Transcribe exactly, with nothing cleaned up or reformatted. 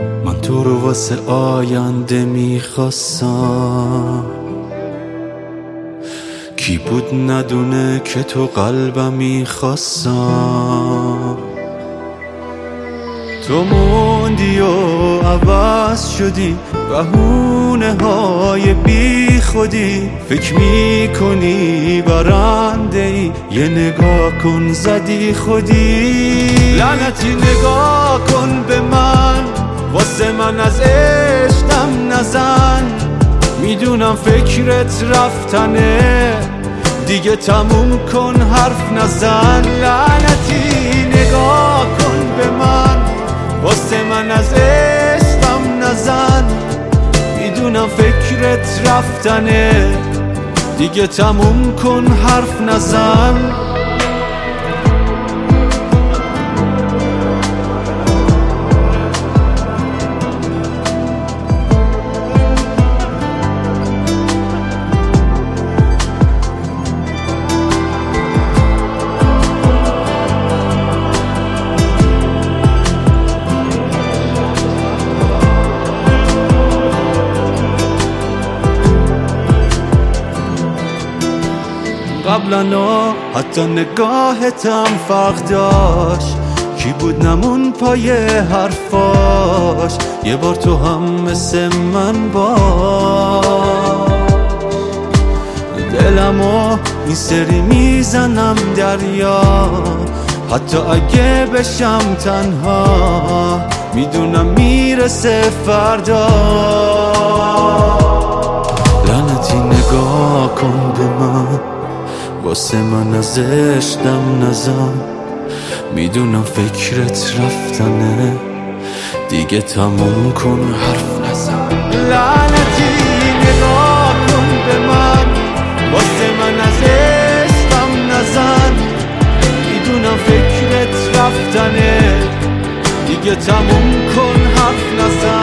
من تو رو واسه آینده میخواستم، کی بود ندونه که تو قلبم میخواستم. تو موندی و عوض شدی، بهونه های بی خودی، فکر میکنی برنده ای، یه نگاه کن زدی خودی. لعنتی نگاه کن به من، واسه من از عشقم نزن، میدونم فکرت رفتنه، دیگه تموم کن حرف نزن. لعنتی نگاه کن به من، واسه من از عشقم نزن، میدونم فکرت رفتنه، دیگه تموم کن حرف نزن. قبلنا حتی نگاهتم فرق داشت، کی بود نمون پای حرفاش، یه بار تو هم مثل من باش. دلمو این سری میزنم دریا، حتی اگه بشم تنها، میدونم میرسه فردا. لعنتی نگاه کن به من، واسه من از عشقم نزن، میدونم فکرت رفتنه، دیگه تموم کن حرف نزن. لعنتی نگاه کن به من، واسه من از عشقم نزن، میدونم فکرت رفتنه، دیگه تموم کن حرف نزن.